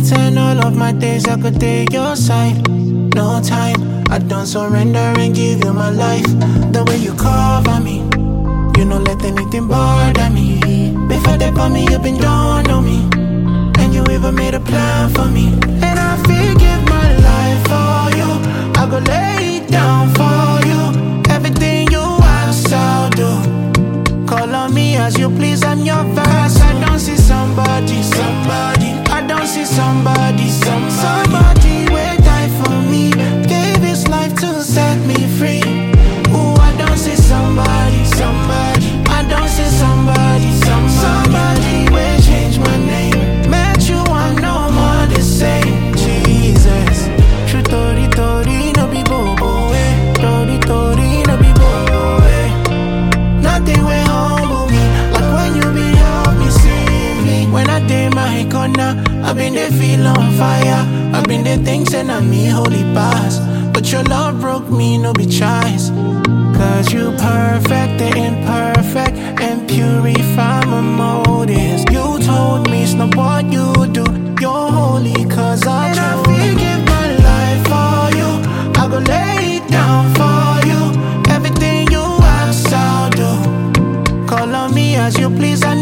nights and all of my days I could take your side. No time, I don't surrender and give you my life. The way you cover me, you don't let anything bother me. Before they put me, you been down on me, and you even made a plan for me. And I forgive my life for you, I go lay it down for you. Everything you ask, I'll do. Call on me as you please, I'm your verse. I don't see somebody, I don't see somebody, somebody will die for me, gave his life to set me free. Ooh, I don't see somebody, I don't see somebody will change my name. Met you, I no more the same. Jesus, true tori tori no be bobo eh. Tori no be bobo eh. Nothing will humble me like when you be help me see me. When I did my corner, I been there feel on fire. I been there things and I me holy past, but your love broke me, no be choice. Cause you perfect the imperfect and purify my motives. You told me it's not what you do, you're holy cause I chose. And I forgive my life for you, I go lay it down for you. Everything you ask I'll do. Call on me as you please.